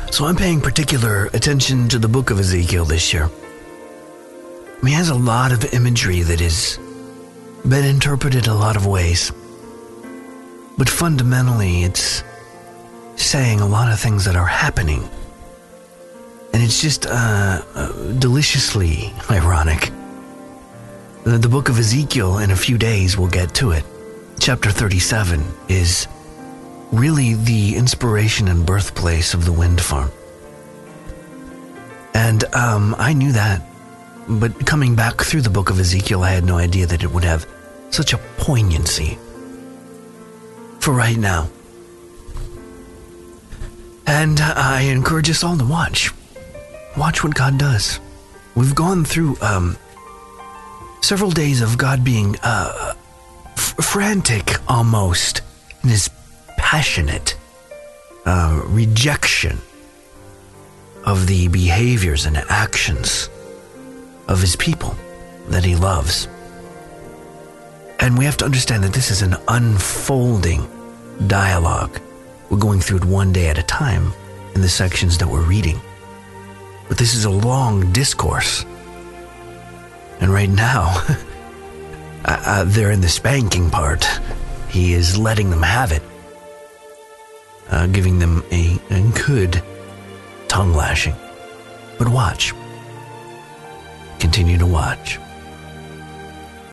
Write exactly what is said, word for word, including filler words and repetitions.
So I'm paying particular attention to the book of Ezekiel this year. I mean, it has a lot of imagery that has been interpreted a lot of ways. But fundamentally, it's saying a lot of things that are happening. And it's just uh, uh, deliciously ironic. The, the book of Ezekiel, in a few days, we'll get to it. Chapter thirty-seven is really the inspiration and birthplace of the wind farm. And um, I knew that. But coming back through the book of Ezekiel, I had no idea that it would have such a poignancy for right now. And I encourage us all to watch. Watch what God does. We've gone through um, several days of God being uh, f- frantic almost in his passionate uh, rejection of the behaviors and actions of his people that he loves. And we have to understand that this is an unfolding dialogue. We're going through it one day at a time in the sections that we're reading. But this is a long discourse. And right now, uh, they're in the spanking part. He is letting them have it. Uh, giving them a, a good tongue lashing. But watch. Continue to watch.